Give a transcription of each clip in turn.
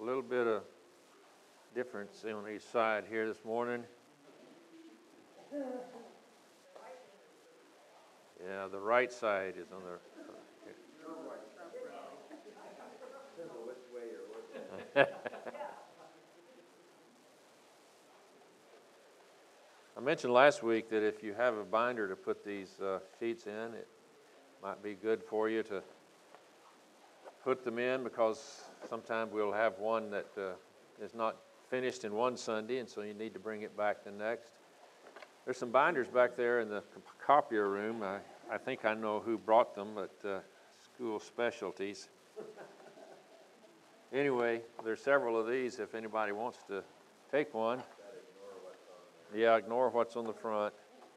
little bit of difference on each side here this morning. Yeah, the right side is on the... I mentioned last week that if you have a binder to put these sheets in, it might be good for you to put them in, because sometimes we'll have one that is not finished in one Sunday, and so you need to bring it back the next. There's some binders back there in the copier room. I think I know who brought them, but School Specialties. Anyway, there's several of these if anybody wants to take one. Yeah, ignore what's on the front.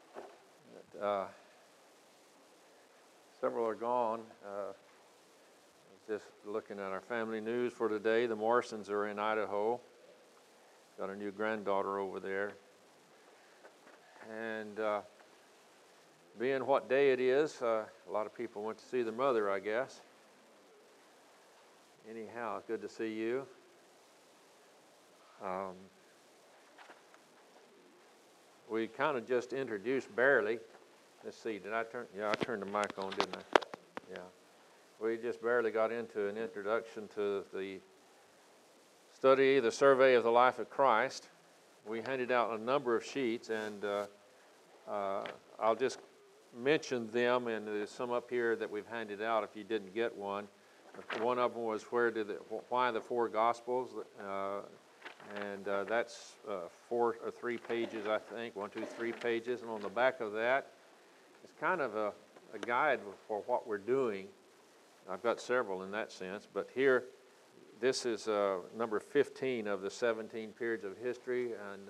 Several are gone. Just looking at our family news for today. The Morrisons are in Idaho. Got a new granddaughter over there. And being what day it is, a lot of people went to see their mother, I guess. Anyhow, good to see you. We kind of just introduced barely. Let's see, did I turn? Yeah, I turned the mic on, didn't I? Yeah. We just barely got into an introduction to the study, the survey of the life of Christ. We handed out a number of sheets, and I'll just mention them, and there's some up here that we've handed out if you didn't get one. One of them was why the four Gospels, and that's 4 or 3 pages, I think, 1, 2, 3 pages, and on the back of that, it's kind of a guide for what we're doing. I've got several in that sense, but here, this is number 15 of the 17 periods of history, and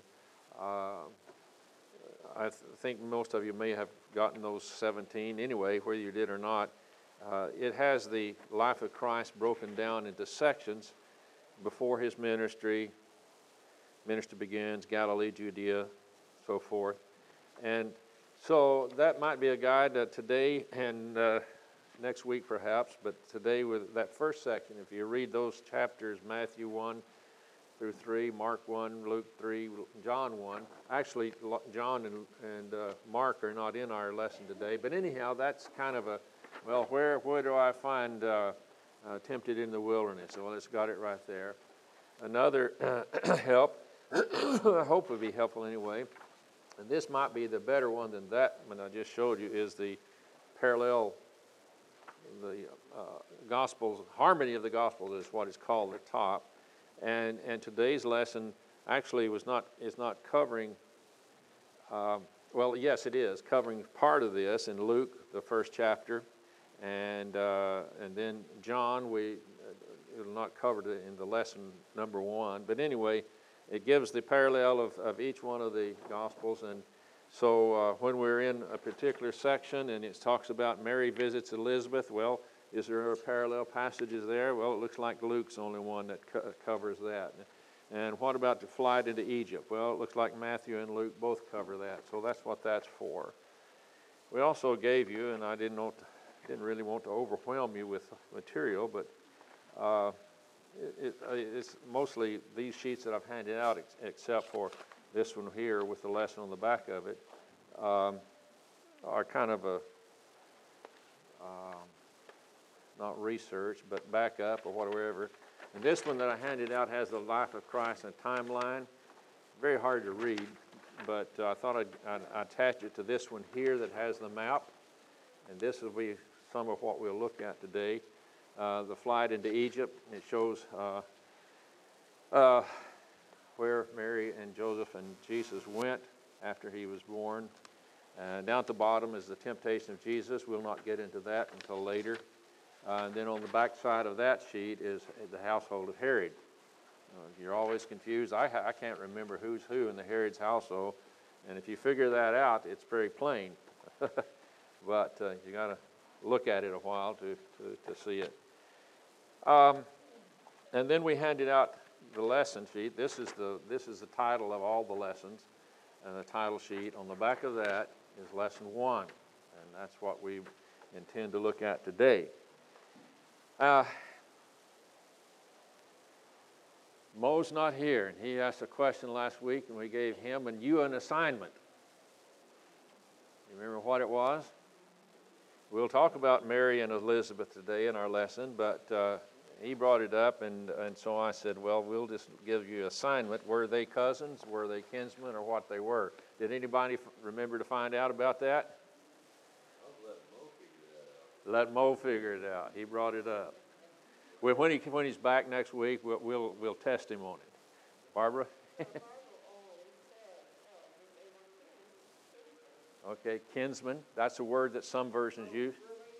I think most of you may have gotten those 17 anyway, whether you did or not. It has the life of Christ broken down into sections before his ministry. Ministry begins, Galilee, Judea, so forth. And so that might be a guide today and next week perhaps, but today with that first section, if you read those chapters, Matthew 1 through 3, Mark 1, Luke 3, John 1. Actually, John and Mark are not in our lesson today, but anyhow, that's kind of a, well, where do I find tempted in the wilderness? Well, it's got it right there. Another help, I hope would be helpful anyway, and this might be the better one than that one I just showed you, is the parallel, the Gospels, Harmony of the Gospels is what it's called at the top. And today's lesson actually is not covering, well, yes, it is covering part of this in Luke, the first chapter, and then John, it will not cover it in the lesson number 1. But anyway, it gives the parallel of each one of the Gospels. And so when we're in a particular section and it talks about Mary visits Elizabeth, well, is there a parallel passages there? Well, it looks like Luke's the only one that covers that. And what about the flight into Egypt? Well, it looks like Matthew and Luke both cover that. So that's what that's for. We also gave you, and I didn't really want to overwhelm you with material, but it's mostly these sheets that I've handed out, except for this one here with the lesson on the back of it, are kind of a not research, but backup or whatever. And this one that I handed out has the life of Christ and a timeline. Very hard to read, but I thought I'd attach it to this one here that has the map. And this will be some of what we'll look at today. The flight into Egypt, it shows where Mary and Joseph and Jesus went after he was born. Down at the bottom is the temptation of Jesus. We'll not get into that until later. And then on the back side of that sheet is the household of Herod. You're always confused. I can't remember who's who in the Herod's household. And if you figure that out, it's very plain. But you got to look at it a while to see it. And then we handed out the lesson sheet. This is the title of all the lessons, and the title sheet on the back of that is lesson 1, and that's what we intend to look at today. Mo's not here, and he asked a question last week, and we gave him and you an assignment. You remember what it was? We'll talk about Mary and Elizabeth today in our lesson, but he brought it up, and so I said, well, we'll just give you an assignment. Were they cousins? Were they kinsmen, or what they were? Did anybody remember to find out about that? Let Mo figure it out. He brought it up. Well, when he's back next week, we'll test him on it. Barbara? Okay, kinsman. That's a word that some versions use.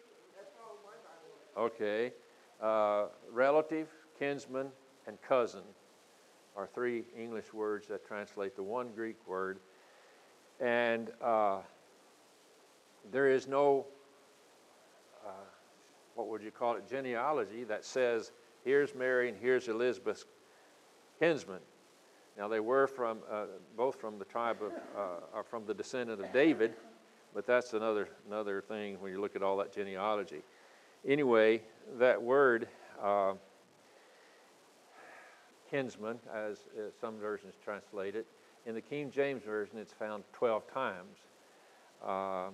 Okay. Relative, kinsman, and cousin are three English words that translate the one Greek word. And there is no what would you call it, genealogy that says, here's Mary and here's Elizabeth's kinsmen. Now, they were from both from the tribe of, or from the descendant of David, but that's another thing when you look at all that genealogy. Anyway, that word, kinsman, as some versions translate it, in the King James Version, it's found 12 times.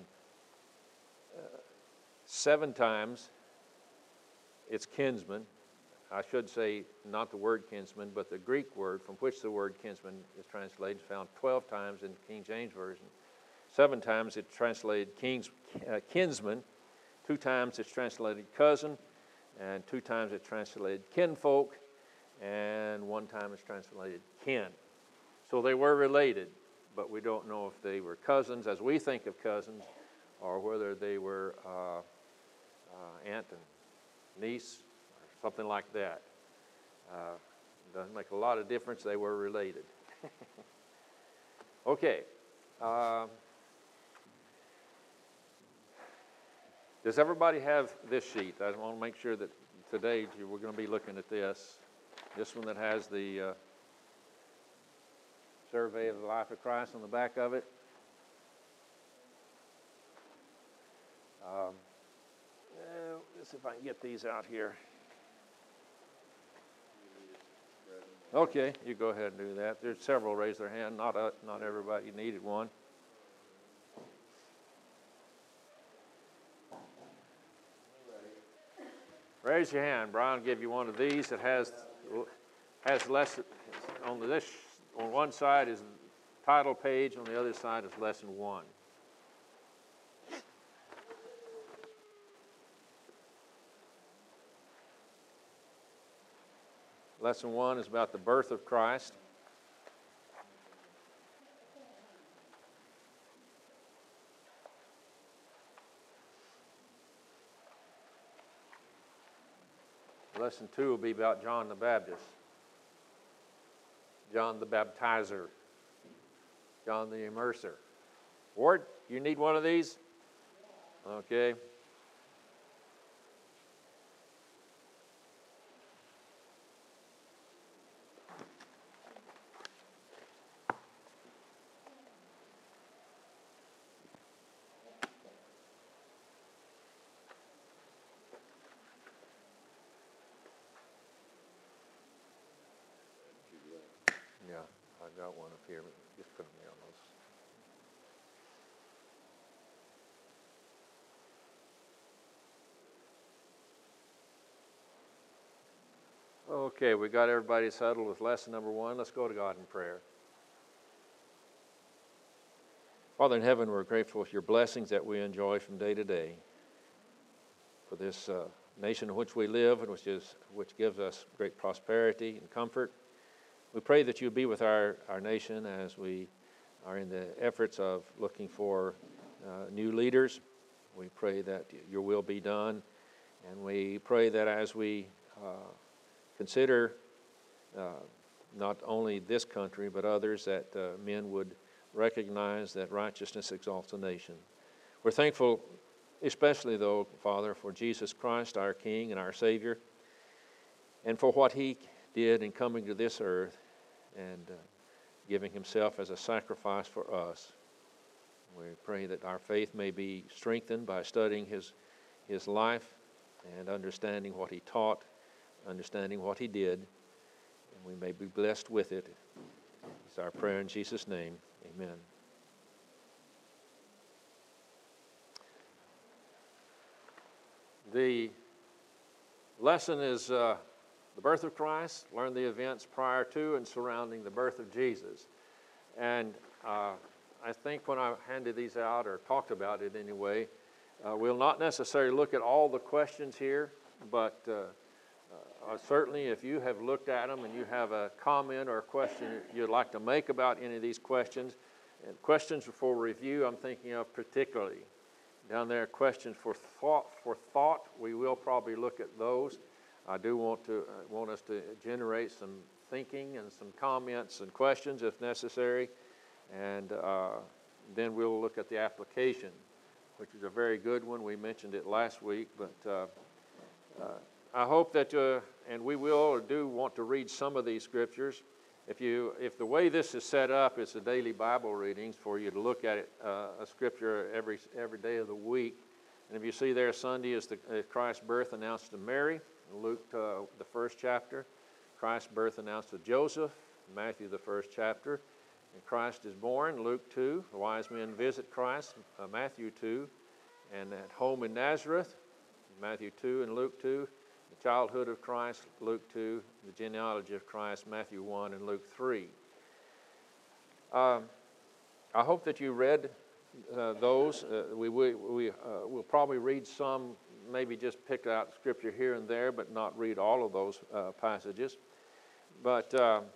7 times, it's kinsman. I should say not the word kinsman, but the Greek word from which the word kinsman is translated is found 12 times in the King James Version. 7 times it's translated kinsman. 2 times it's translated cousin, and 2 times it's translated kinfolk, and 1 time it's translated kin. So they were related, but we don't know if they were cousins as we think of cousins, or whether they were aunt and niece, or something like that. Doesn't make a lot of difference. They were related. Okay. Does everybody have this sheet? I want to make sure that today we're going to be looking at this. This one that has the survey of the life of Christ on the back of it. Let's see if I can get these out here. Okay, you go ahead and do that. There's several raise their hand. Not everybody needed one. Raise your hand. Brian will give you one of these. It has less on this. On one side is the title page. On the other side is lesson 1. Lesson 1 is about the birth of Christ. Lesson 2 will be about John the Baptist, John the Baptizer, John the Immerser. Ward, you need one of these? Okay. Yeah, I got one up here. Just put them there on those. Okay, we got everybody settled with lesson number 1. Let's go to God in prayer. Father in heaven, we're grateful for your blessings that we enjoy from day to day, for this nation in which we live and which gives us great prosperity and comfort. We pray that you be with our nation as we are in the efforts of looking for new leaders. We pray that your will be done, and we pray that as we consider not only this country but others, that men would recognize that righteousness exalts a nation. We're thankful, especially though, Father, for Jesus Christ, our King and our Savior, and for what he did in coming to this earth and giving himself as a sacrifice for us. We pray that our faith may be strengthened by studying his life and understanding what he taught, understanding what he did. And we may be blessed with it. It's our prayer in Jesus' name. Amen. The lesson is the birth of Christ. Learn the events prior to and surrounding the birth of Jesus. And I think when I handed these out, or talked about it anyway, we'll not necessarily look at all the questions here, but certainly if you have looked at them and you have a comment or a question you'd like to make about any of these questions, and questions for review I'm thinking of particularly. Down there, questions for thought, we will probably look at those. I do want us to generate some thinking and some comments and questions if necessary, and then we'll look at the application, which is a very good one. We mentioned it last week, but I hope that, and we will or do want to read some of these scriptures. If the way this is set up is the daily Bible readings for you to look at it, a scripture every day of the week, and if you see there, Sunday is Christ's birth announced to Mary, Luke the first chapter. Christ's birth announced to Joseph, Matthew the first chapter. And Christ is born, Luke 2. The wise men visit Christ, Matthew 2. And at home in Nazareth, Matthew 2 and Luke 2. The childhood of Christ, Luke 2. The genealogy of Christ, Matthew 1 and Luke 3. I hope that you read those. We'll probably read some, maybe just pick out scripture here and there, but not read all of those passages. But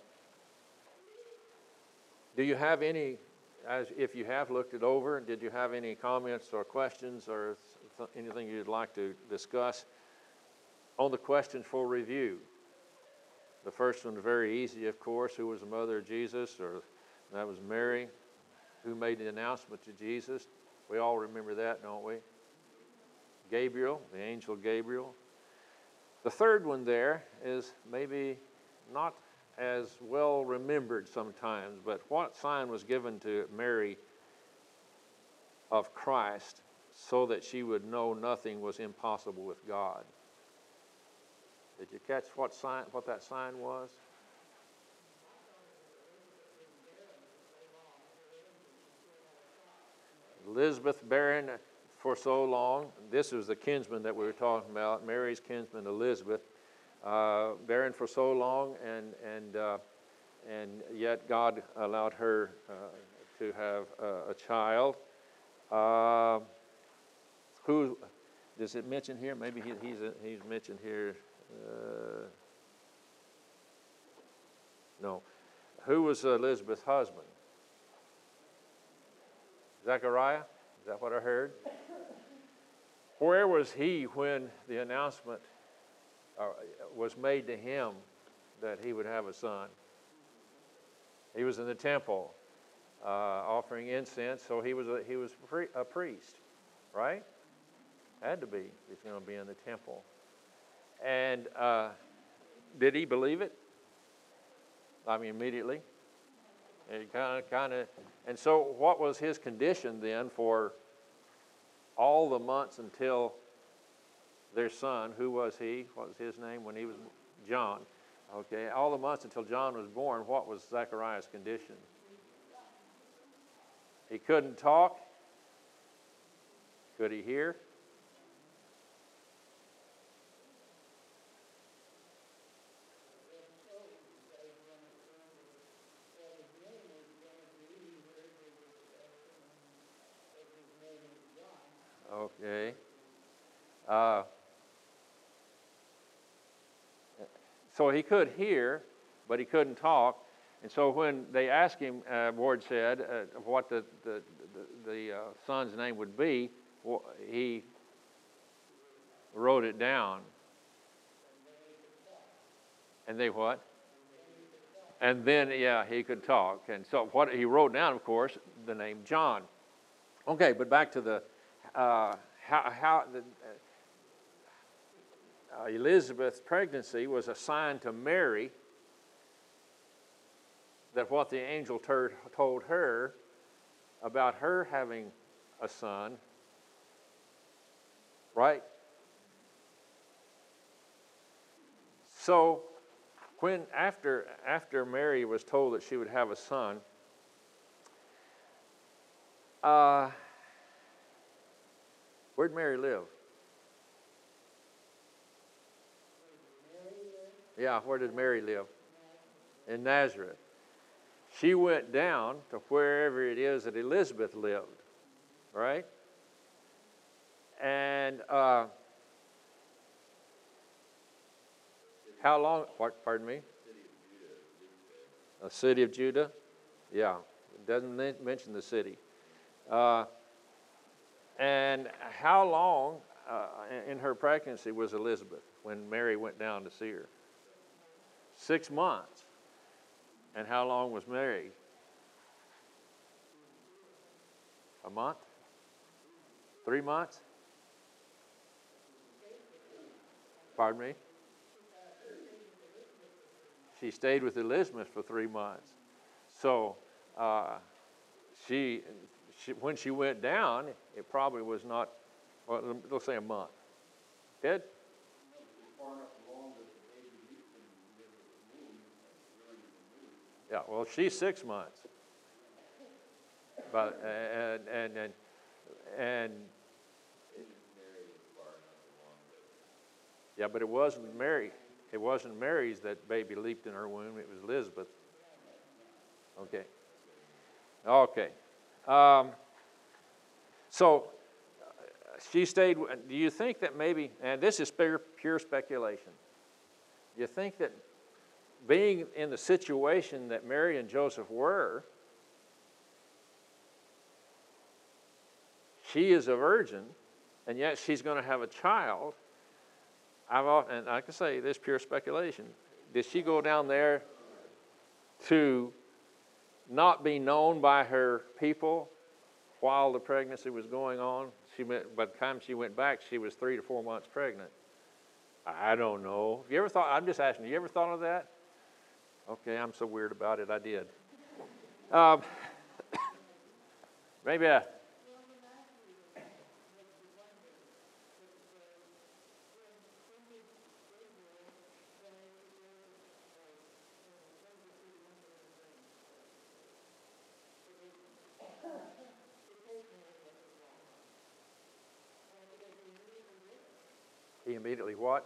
do you have any, if you have looked it over, did you have any comments or questions or anything you'd like to discuss on the questions for review? The first one, very easy, of course. Who was the mother of Jesus? Or that was Mary. Who made the announcement to Jesus? We all remember that, don't we? Gabriel, the angel Gabriel. The third one there is maybe not as well remembered sometimes, but what sign was given to Mary of Christ so that she would know nothing was impossible with God? Did you catch what that sign was? Elizabeth barren for so long. This was the kinsman that we were talking about, Mary's kinsman Elizabeth, barren for so long, and yet God allowed her to have a child. Who does it mention here? Maybe he's mentioned here. No. Who was Elizabeth's husband? Zechariah? Is that what I heard? Where was he when the announcement was made to him that he would have a son? He was in the temple offering incense, so he was a priest, right? Had to be. He's going to be in the temple. And did he believe it? I mean, immediately. And so what was his condition then for all the months until their son, who was he? What was his name when he was John? Okay, all the months until John was born, what was Zechariah's condition? He couldn't talk. Could he hear? Okay. So he could hear, but he couldn't talk. And so when they asked him, Ward said, what the son's name would be, he wrote it down. And they what? And then, yeah, he could talk. And so what he wrote down, of course, the name John. Okay, but back to the Elizabeth's pregnancy was a sign to Mary that what the angel told her about her having a son, right? So after Mary was told that she would have a son, where'd Mary live? Yeah, where did Mary live? In Nazareth. She went down to wherever it is that Elizabeth lived, right? And how long? Pardon me? A city of Judah? Yeah, it doesn't mention the city. And how long in her pregnancy was Elizabeth when Mary went down to see her? 6 months. And how long was Mary? A month? 3 months? Pardon me? She stayed with Elizabeth for 3 months. So she when she went down, it probably was not, well, let's say a month. Ted? Yeah, well, she's 6 months. But and yeah, but it wasn't Mary. It wasn't Mary's that baby leaped in her womb. It was Elizabeth. Okay. Okay. So she stayed. Do you think that maybe, and this is pure speculation, do you think that being in the situation that Mary and Joseph were, she is a virgin, and yet she's going to have a child? And I can say this pure speculation. Did she go down there to not be known by her people while the pregnancy was going on? By the time she went back, she was 3 to 4 months pregnant. I don't know. You ever thought? I'm just asking. You ever thought of that? Okay, I'm so weird about it. I did. Maybe he immediately what?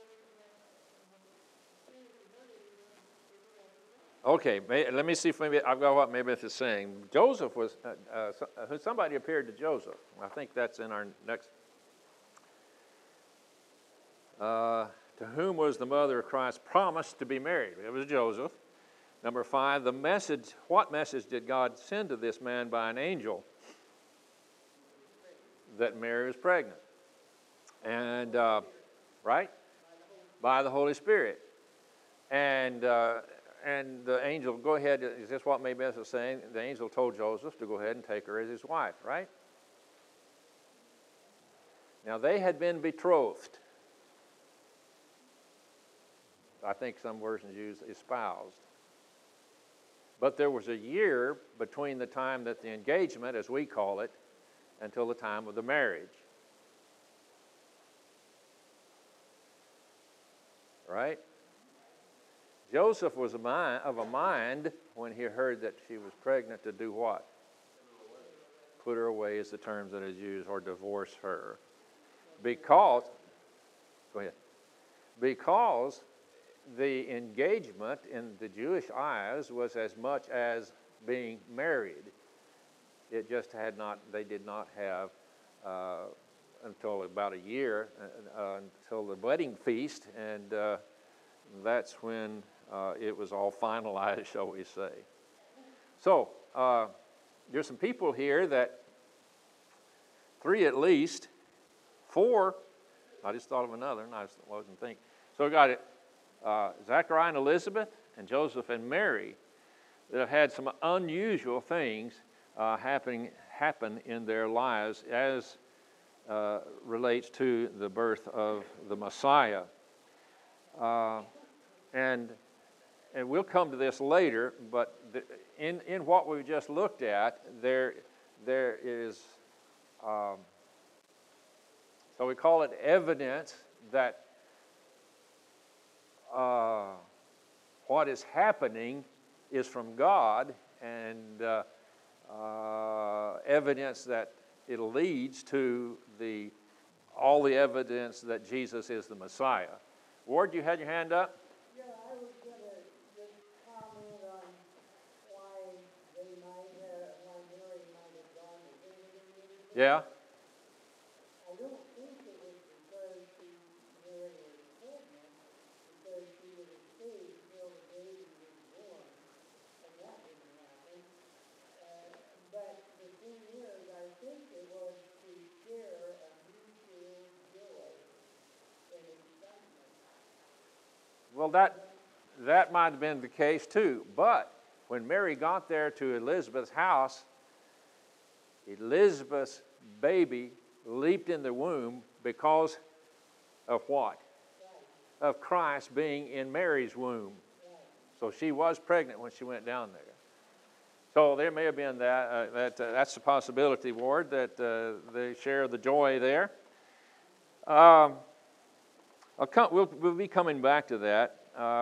Okay, let me see if maybe I've got what maybe it's saying. Joseph was, somebody appeared to Joseph. I think that's in our next. To whom was the mother of Christ promised to be married? It was Joseph. Number 5, the message. What message did God send to this man by an angel? That Mary was pregnant. And, right? By the Holy Spirit. And the angel, go ahead, is this what maybe this is saying? The angel told Joseph to go ahead and take her as his wife, right? Now, they had been betrothed. I think some versions use espoused. But there was a year between the time that the engagement, as we call it, until the time of the marriage. Right? Joseph was of a mind when he heard that she was pregnant to do what? Put her away is the terms that is used, or divorce her. Because the engagement in the Jewish eyes was as much as being married. It just they did not have until about a year, until the wedding feast, and that's when it was all finalized, shall we say. So, there's some people here that, 3 at least, 4, I just thought of another, and I wasn't thinking. So we got it, Zachariah and Elizabeth, and Joseph and Mary, that have had some unusual things happen in their lives as relates to the birth of the Messiah. And we'll come to this later, but in what we've just looked at, there is, so we call it evidence that what is happening is from God, and evidence that it leads to all the evidence that Jesus is the Messiah. Ward, you had your hand up? Yeah, I was going to just comment on why Mary might have gone to visit him. Yeah? I don't think it was because she Mary was pregnant, because she would have stayed until the baby was born, and that didn't happen. But the thing is, I think it was to share a mutual joy and excitement. Well, that might have been the case too. But when Mary got there to Elizabeth's house, Elizabeth's baby leaped in the womb because of what? Of Christ being in Mary's womb. So she was pregnant when she went down there. So there may have been that's the possibility, Ward, that they share the joy there. We'll be coming back to that.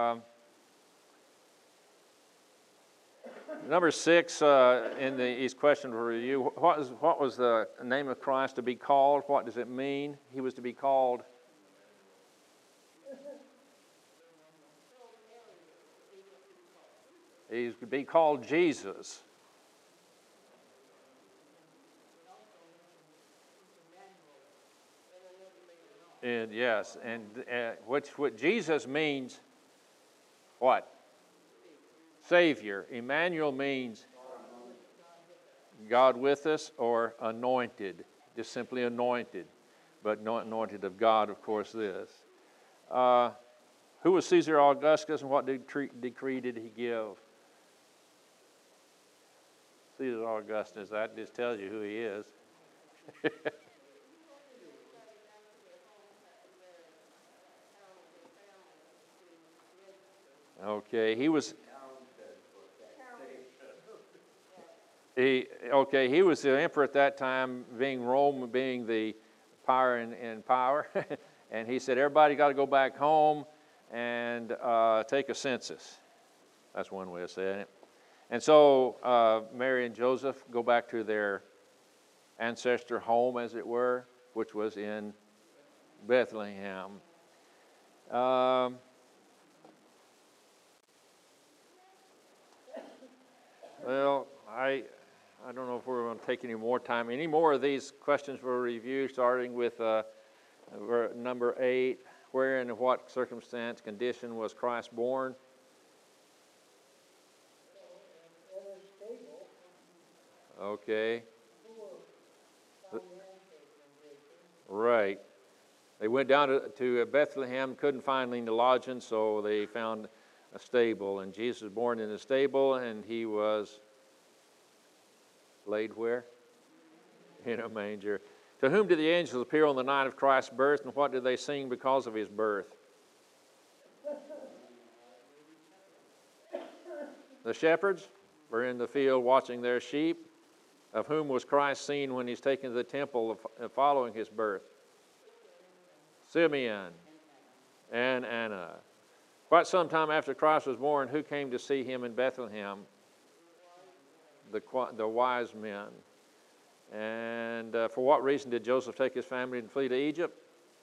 Number 6 in his question for review, what was the name of Christ to be called? What does it mean? He was to be called? He's to be called Jesus. And yes, and what Jesus means, what? Savior. Emmanuel means God with us, or anointed, just simply anointed, but not anointed of God, of course, this. Who was Caesar Augustus, and what decree did he give? Caesar Augustus, that just tells you who he is. Okay, he was the emperor at that time, being Rome, being the power in power, and he said everybody got to go back home and take a census. That's one way of saying it. And so Mary and Joseph go back to their ancestor home, as it were, which was in Bethlehem. Well, I don't know if we're going to take any more time. Any more of these questions for review, starting with number 8, where and in what circumstance, condition was Christ born? Okay. Right. They went down to Bethlehem, couldn't find any lodging, so they found a stable. And Jesus was born in a stable, and he was laid where? In a manger. To whom did the angels appear on the night of Christ's birth, and what did they sing because of his birth? The shepherds were in the field watching their sheep. Of whom was Christ seen when he's taken to the temple following his birth? Simeon and Anna. Quite some time after Christ was born, who came to see him in Bethlehem? The wise men. And for what reason did Joseph take his family and flee to Egypt?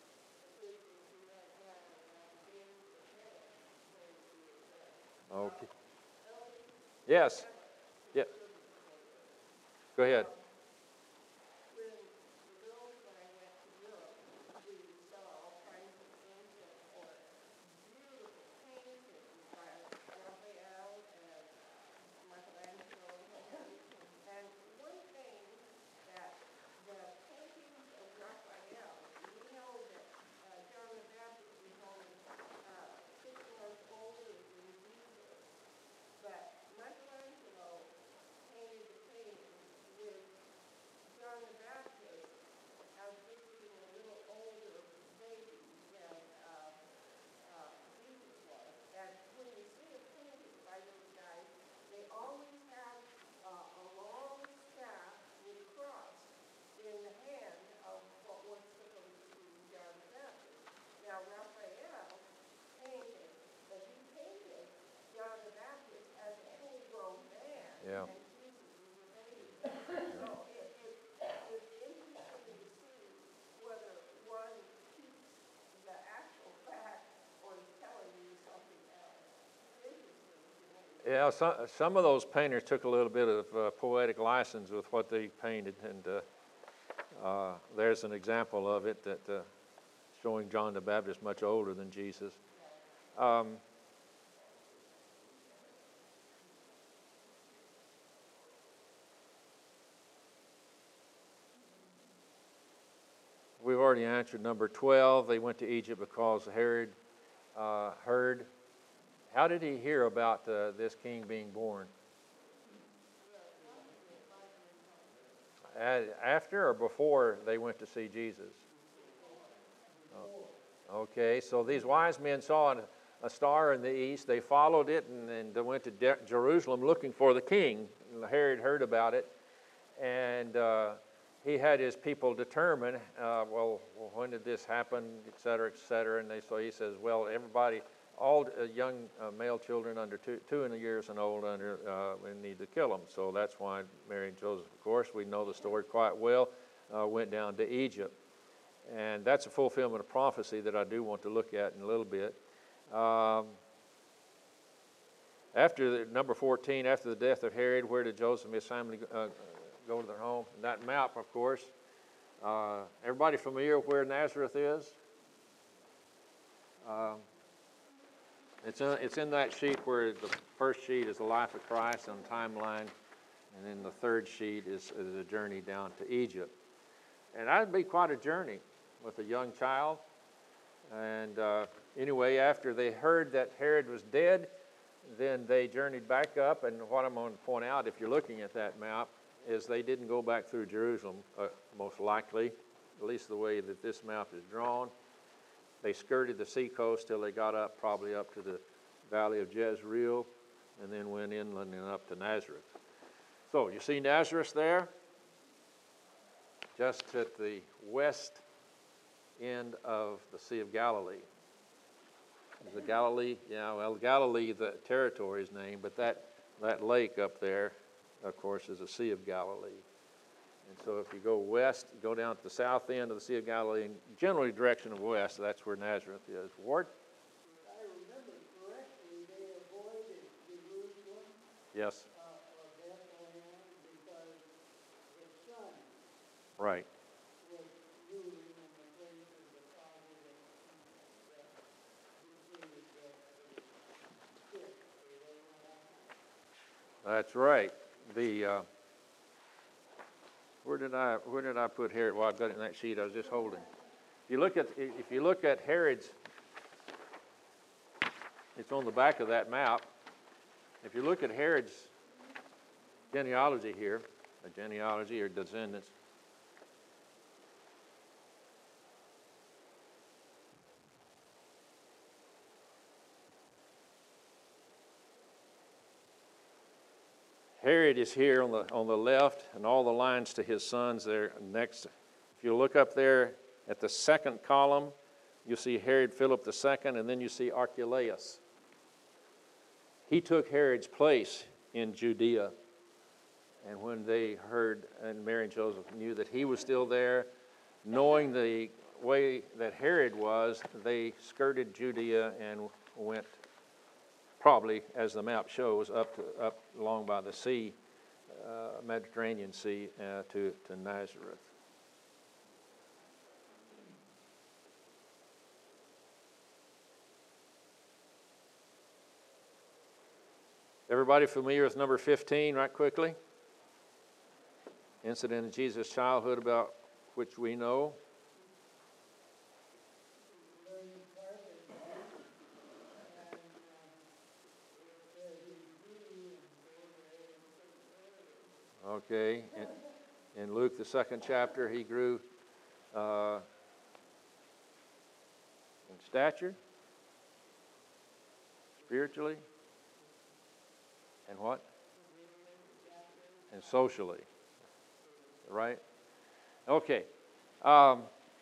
Okay. Yes. Yeah. Go ahead. Yeah. Yeah, some of those painters took a little bit of poetic license with what they painted, and there's an example of it that showing John the Baptist much older than Jesus. We've already answered number 12. They went to Egypt because Herod heard. How did he hear about this king being born? After or before they went to see Jesus? Okay, so these wise men saw a star in the east. They followed it and they went to Jerusalem looking for the king. Herod heard about it, and he had his people determine, well, when did this happen, et cetera, and so he says, well, everybody, all young male children under 2 years and old, we need to kill them. So that's why Mary and Joseph, of course, we know the story quite well, went down to Egypt. And that's a fulfillment of prophecy that I do want to look at in a little bit. After number 14, after the death of Herod, where did Joseph and his family go to their home? And that map, of course. Everybody familiar with where Nazareth is? It's in that sheet where the first sheet is the life of Christ on timeline, and then the third sheet is a journey down to Egypt. And that'd be quite a journey with a young child. And anyway, after they heard that Herod was dead, then they journeyed back up. And what I'm going to point out, if you're looking at that map, is they didn't go back through Jerusalem, most likely, at least the way that this map is drawn. They skirted the seacoast till they got up, probably up to the valley of Jezreel, and then went inland and up to Nazareth. So you see Nazareth there? Just at the west end of the Sea of Galilee. Is it Galilee? Yeah, well, Galilee, the territory's name, but that lake up there, of course, is the Sea of Galilee. And so if you go west, go down to the south end of the Sea of Galilee, and generally direction of west, that's where Nazareth is. Ward? I remember correctly, they avoided Jerusalem. Yes. Or Bethlehem because the sun Right. was ruling in the place of the father that sick. That's right. Where did I put Herod? Well, I've got it in that sheet I was just holding. If you look at Herod's, it's on the back of that map. If you look at Herod's genealogy here, a genealogy or descendants, Herod is here on the left, and all the lines to his sons there next. If you look up there at the second column, you see Herod Philip II, and then you see Archelaus. He took Herod's place in Judea. And when they heard, and Mary and Joseph knew that he was still there, knowing the way that Herod was, they skirted Judea and went, probably, as the map shows, up along by the sea, Mediterranean Sea, to Nazareth. Everybody familiar with number 15, right quickly? Incident in Jesus' childhood about which we know. Okay, in Luke, the 2nd chapter, he grew in stature, spiritually, and what? And socially, right? Okay, I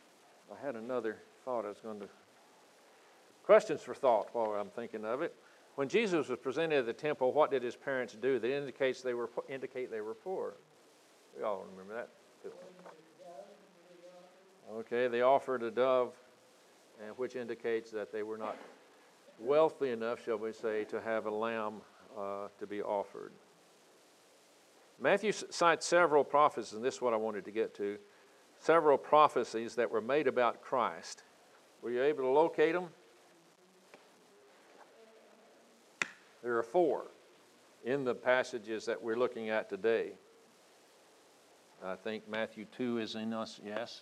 had another thought I was going to... Questions for thought while I'm thinking of it. When Jesus was presented at the temple, what did his parents do? That indicate they were poor. We all remember that. Okay, they offered a dove, and which indicates that they were not wealthy enough, shall we say, to have a lamb to be offered. Matthew cites several prophecies, and this is what I wanted to get to, several prophecies that were made about Christ. Were you able to locate them? There are 4 in the passages that we're looking at today. I think Matthew 2 is in us, yes.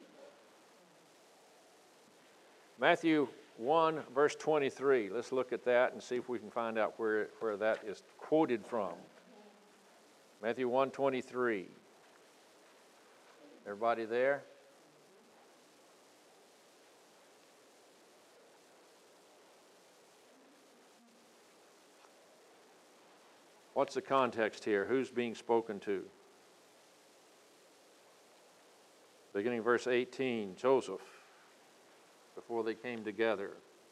Matthew 1, verse 23. Let's look at that and see if we can find out where that is quoted from. Matthew 1:23. Everybody there? What's the context here? Who's being spoken to? Beginning verse 18, Joseph, before they came together.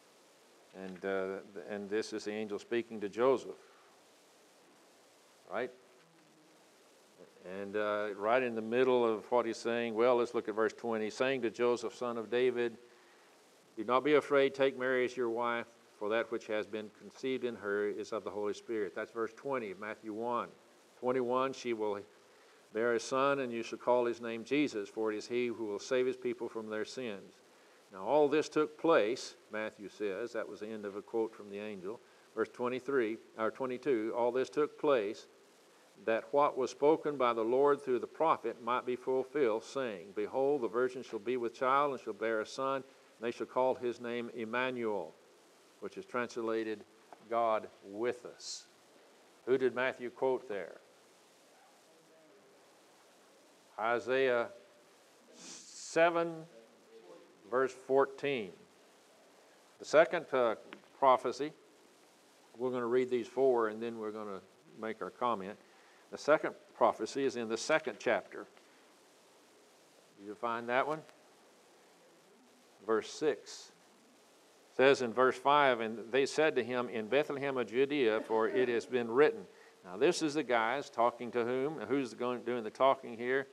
And this is the angel speaking to Joseph. Right? And right in the middle of what he's saying, well, let's look at verse 20. Saying to Joseph, son of David, do not be afraid, take Mary as your wife, for that which has been conceived in her is of the Holy Spirit. That's verse 20 of Matthew 1. 21, she will bear a son, and you shall call his name Jesus, for it is he who will save his people from their sins. Now all this took place, Matthew says, that was the end of a quote from the angel. Verse 22, all this took place that what was spoken by the Lord through the prophet might be fulfilled, saying, behold, the virgin shall be with child and shall bear a son, and they shall call his name Emmanuel, which is translated God with us. Who did Matthew quote there? Isaiah 7, verse 14. The second prophecy, we're going to read these 4 and then we're going to make our comment. The second prophecy is in the 2nd chapter. Did you find that one? Verse 6. It says in verse 5, and they said to him, in Bethlehem of Judea, for it has been written. Now this is the guys talking to whom? Who's doing the talking here?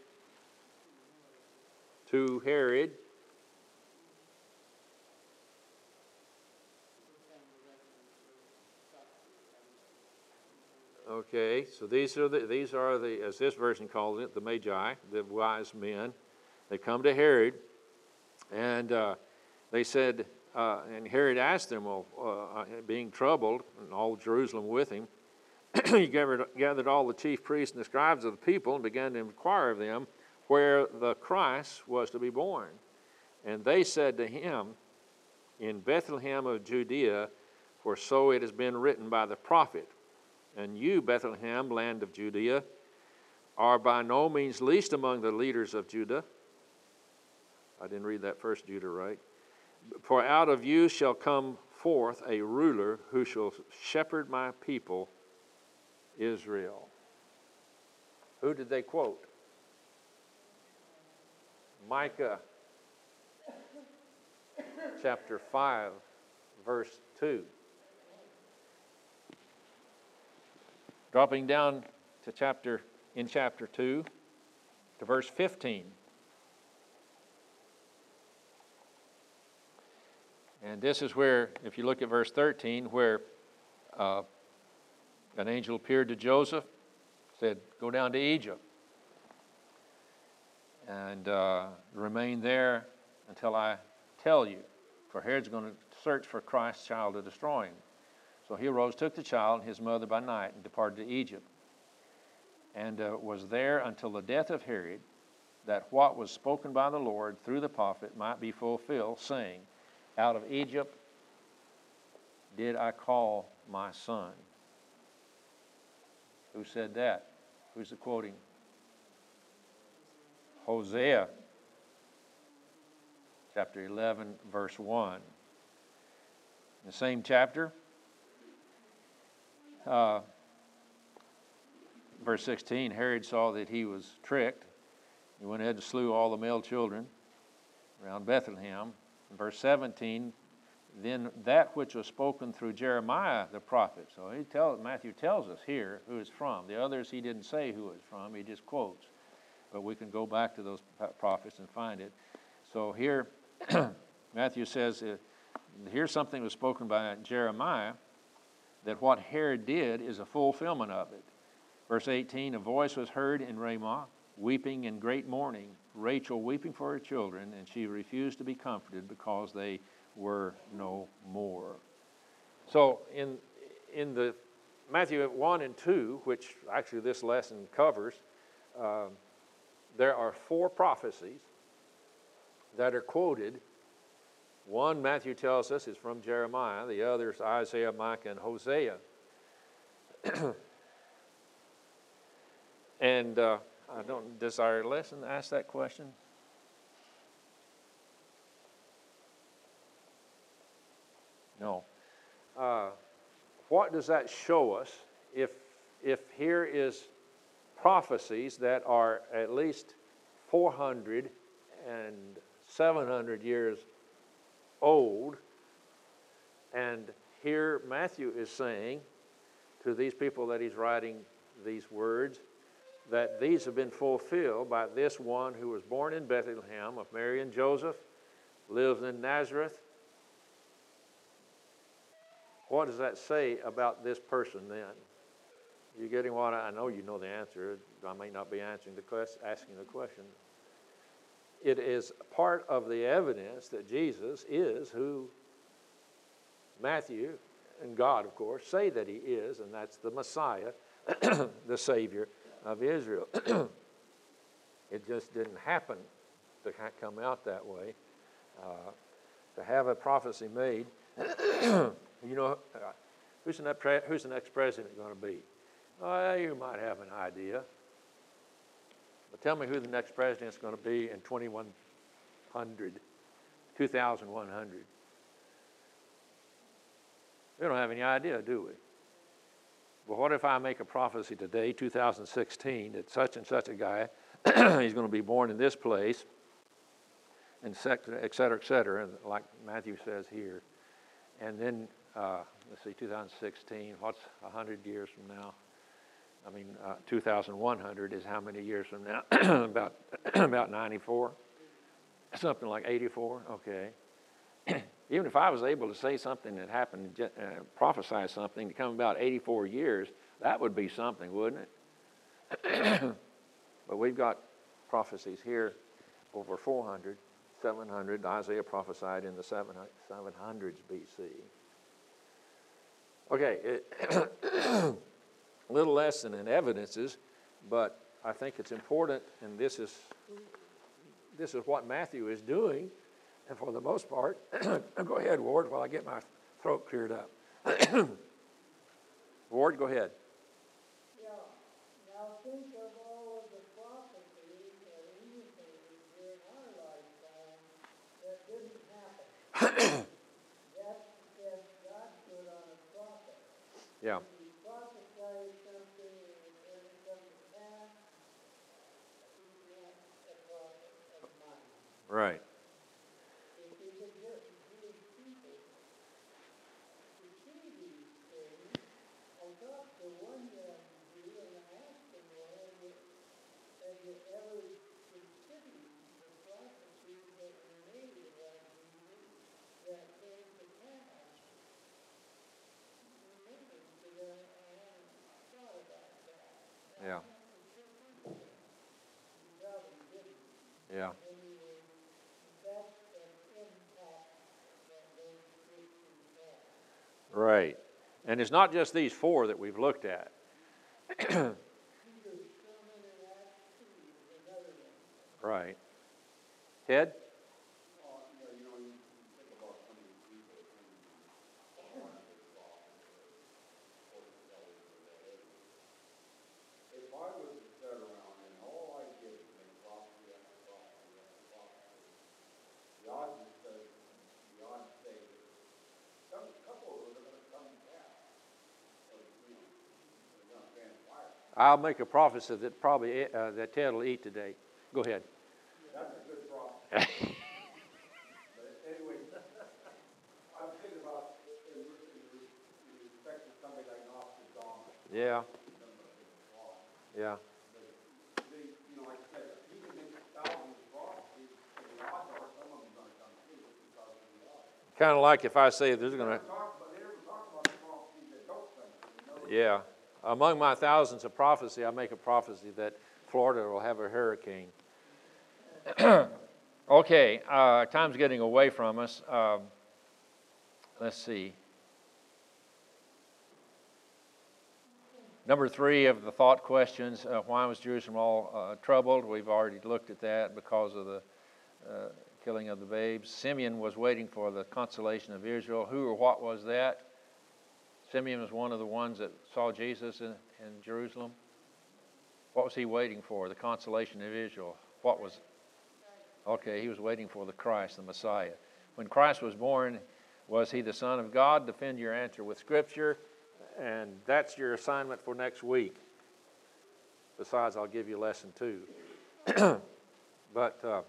To Herod. Okay, so these are the, as this version calls it, the Magi, the wise men. They come to Herod, and they said, and Herod asked them, being troubled, and all Jerusalem with him, he gathered all the chief priests and the scribes of the people and began to inquire of them where the Christ was to be born. And they said to him, in Bethlehem of Judea, for so it has been written by the prophet. And you, Bethlehem, land of Judea, are by no means least among the leaders of Judah. I didn't read that first Judah right. For out of you shall come forth a ruler who shall shepherd my people, Israel. Who did they quote? Micah chapter 5, verse 2. Dropping down to chapter 2 to verse 15. And this is where, if you look at verse 13, where an angel appeared to Joseph, said, go down to Egypt and remain there until I tell you. For Herod's going to search for Christ's child to destroy him. So he arose, took the child and his mother by night, and departed to Egypt, and was there until the death of Herod, that what was spoken by the Lord through the prophet might be fulfilled, saying, out of Egypt did I call my son. Who said that? Who's the quoting? Hosea, chapter 11, verse 1. In the same chapter, verse 16, Herod saw that he was tricked. He went ahead and slew all the male children around Bethlehem. In verse 17, than that which was spoken through Jeremiah the prophet. So Matthew tells us here who it's from. The others he didn't say who it's from, he just quotes. But we can go back to those prophets and find it. So here, Matthew says, here's something that was spoken by Jeremiah, that what Herod did is a fulfillment of it. Verse 18, a voice was heard in Ramah, weeping in great mourning, Rachel weeping for her children, and she refused to be comforted because they were no more. So in the Matthew 1 and 2, which actually this lesson covers, there are 4 prophecies that are quoted. One, Matthew tells us, is from Jeremiah. The other is Isaiah, Micah, and Hosea. And does our lesson ask that question? No. What does that show us if here is prophecies that are at least 400 and 700 years old, and here Matthew is saying to these people that he's writing these words that these have been fulfilled by this one who was born in Bethlehem of Mary and Joseph, lives in Nazareth. What does that say about this person then? You getting what I know? You know the answer. I may not be answering asking the question. It is part of the evidence that Jesus is who Matthew and God, of course, say that he is, and that's the Messiah, the Savior of Israel. It just didn't happen to come out that way. To have a prophecy made, you know, who's the next president going to be? You might have an idea. But tell me who the next president is going to be in 2100. We don't have any idea, do we? Well, what if I make a prophecy today, 2016, that such and such a guy, he's going to be born in this place, and et cetera, and like Matthew says here. And then, let's see, 2016, what's 100 years from now? 2,100 is how many years from now? about 94? Something like 84? Okay. Even if I was able to say something that happened, prophesy something to come about 84 years, that would be something, wouldn't it? But we've got prophecies here over 400, 700. Isaiah prophesied in the 700s BC. Okay, a little less than in evidences, but I think it's important, and this is what Matthew is doing. And for the most part, go ahead, Ward, while I get my throat cleared up. Ward, go ahead. Yeah. Now think of all of the prophecies that indicated during our lifetime that didn't happen. That's because God put on a prophet. Yeah. If he prophesied something and it doesn't come to pass, he's not a prophet of mine. Right. If he could just use people to see these things, I talked to one young Jew and I asked him, well, have you ever considered the prophecies that were made about Jesus that came to pass? Remember, because I haven't thought about that. Yeah. You probably didn't. Yeah. Anyway, that's an impact that those Christians have. Right. And it's not just these 4 that we've looked at. Peter's sermon in Acts 2 is another one. Right. Ted? I'll make a prophecy that probably that Ted will eat today. Go ahead. That's a good prophecy. But anyway, I'm Yeah. Yeah. Kind of like if I say there's going to, yeah. Among my thousands of prophecy, I make a prophecy that Florida will have a hurricane. Okay, time's getting away from us. Let's see. Number 3 of the thought questions, why was Jerusalem all troubled? We've already looked at that because of the killing of the babes. Simeon was waiting for the consolation of Israel. Who or what was that? Simeon was one of the ones that saw Jesus in Jerusalem. What was he waiting for? The consolation of Israel. What was? Okay, he was waiting for the Christ, the Messiah. When Christ was born, was he the Son of God? Defend your answer with Scripture. And that's your assignment for next week. Besides, I'll give you lesson 2. But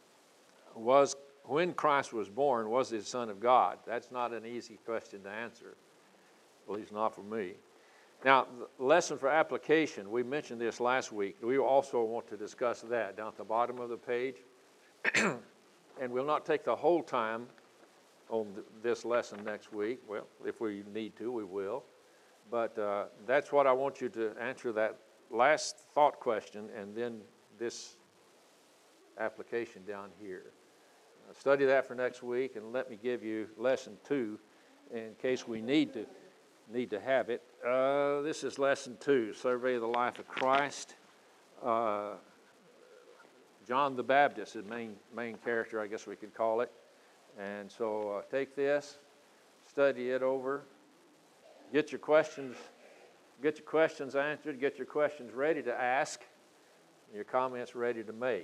when Christ was born, was he the Son of God? That's not an easy question to answer. Well, he's not for me. Now, the lesson for application, we mentioned this last week. We also want to discuss that down at the bottom of the page. And we'll not take the whole time on this lesson next week. Well, if we need to, we will. But that's what I want you to answer, that last thought question, and then this application down here. Study that for next week, and let me give you lesson 2 in case we need to have it. This is lesson 2, Survey of the Life of Christ. John the Baptist is the main character, I guess we could call it. And so take this, study it over. Get your questions answered, get your questions ready to ask, your comments ready to make.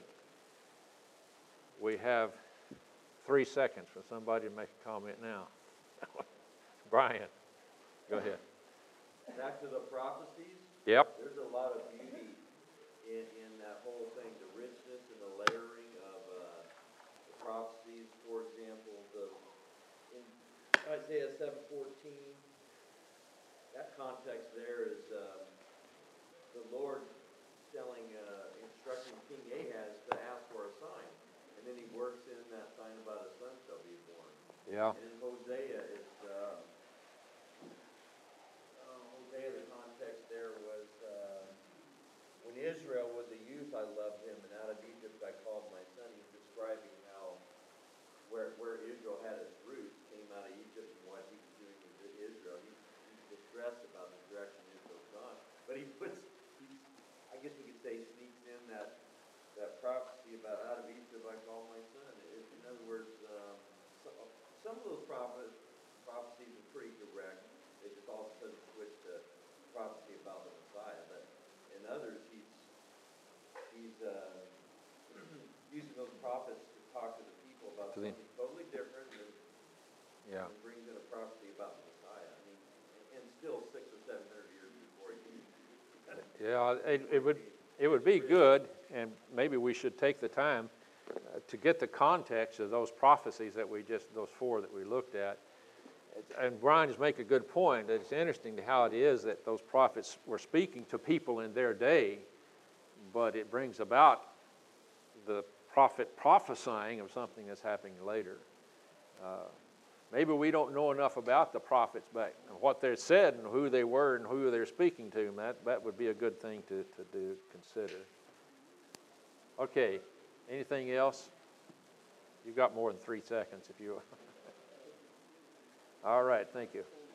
We have 3 seconds for somebody to make a comment now. Brian, go ahead. Back to the prophecies. Yep. There's a lot of beauty in that whole thing, the richness and the layering of the prophecies. For example, in Isaiah 7:14. That context there is the Lord instructing King Ahaz to ask for a sign. And then he works in that sign about a son shall be born. Yeah. And in Hosea, the context there was, when Israel was a youth, I loved him, and out of Egypt I called my son. He's describing how where Israel had its roots, came out of Egypt, and what he was doing with Israel. He's distressed about the direction Israel's gone. But I guess we could say, sneaks in that prophecy about out of Egypt I called my son. In other words, some of those prophecies are pretty direct. They just all of a sudden switch to prophecy about the Messiah. But in others, he's using those prophets to talk to the people about something totally different, and brings in a prophecy about the Messiah. I mean, and still 600 or 700 years before he. Yeah, it would be good, and maybe we should take the time to get the context of those prophecies those 4 that we looked at. And Brian just make a good point. It's interesting how it is that those prophets were speaking to people in their day, but it brings about the prophet prophesying of something that's happening later. Maybe we don't know enough about the prophets, but what they said and who they were and who they're speaking to, that would be a good thing to consider. Okay, anything else? You've got more than 3 seconds if you... All right, thank you.